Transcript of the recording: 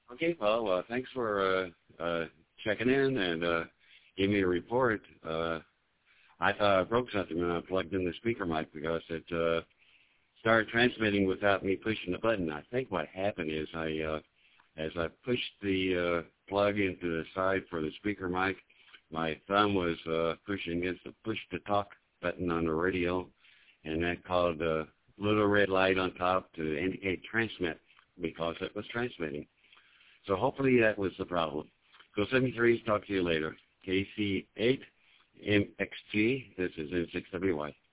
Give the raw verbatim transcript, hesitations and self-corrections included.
Okay, well, uh, thanks for uh, uh, checking in and uh, giving me a report. Uh, I thought I broke something when I plugged in the speaker mic because it uh, started transmitting without me pushing the button. I think what happened is I, uh, as I pushed the uh, plug into the side for the speaker mic, my thumb was uh, pushing against the push-to-talk button on the radio, and that caused a little red light on top to indicate transmit because it was transmitting. So hopefully that was the problem. Go seventy-three, talk to you later. K C eight M X G, this is N six W Y.